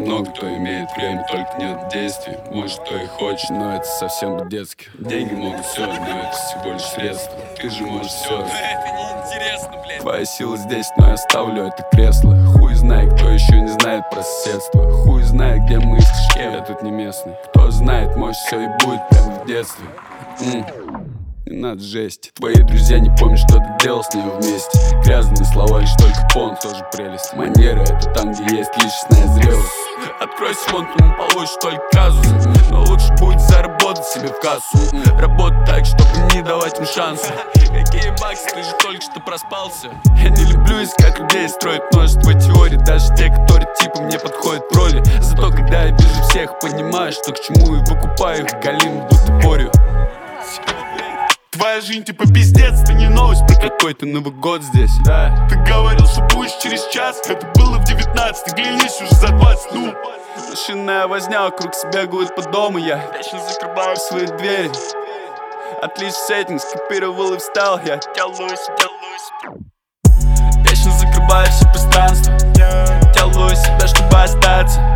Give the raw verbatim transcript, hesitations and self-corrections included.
Много кто имеет время, только нет действий. Может, кто и хочет, но это совсем по-детски. Деньги могут все, но это всего лишь средство. Ты же можешь все. Это неинтересно, блядь. Твоя сила здесь, но я ставлю это кресло. Хуй знает, кто еще не знает про соседство. Хуй знает, где мы с кем. Я тут не местный. Кто знает, может, все и будет прямо в детстве. М. Не надо жесть. Твои друзья не помнят, что ты делал с ней вместе. Грязные слова, лишь только пон, тоже прелесть. Манеры — это там, где есть личностная зрелость. Открой фонд, ему получишь только казусы. Но лучше будет заработать себе в кассу. Работать так, чтобы не давать им шансы. Какие баксы, ты же только что проспался. Я не люблю искать людей, строить множество теорий. Даже те, которые типа мне подходят в роли. Зато когда я вижу всех, понимаю, что к чему, и выкупаю их галиму, будто порю. Твоя жизнь типа пиздец, ты не новость про какой-то Новый год здесь. Да. Ты говорил, что будешь через час. Это было в девятнадцать, ты глянись уже за двадцать, ну. Машинная возня вокруг себя гуляет по дому. Я вечно закрываю свои двери. Отличный сеттинг, скопировал и встал. Я тянусь, тянусь. Вечно закрываю все пространство. Тянусь себя, чтобы остаться.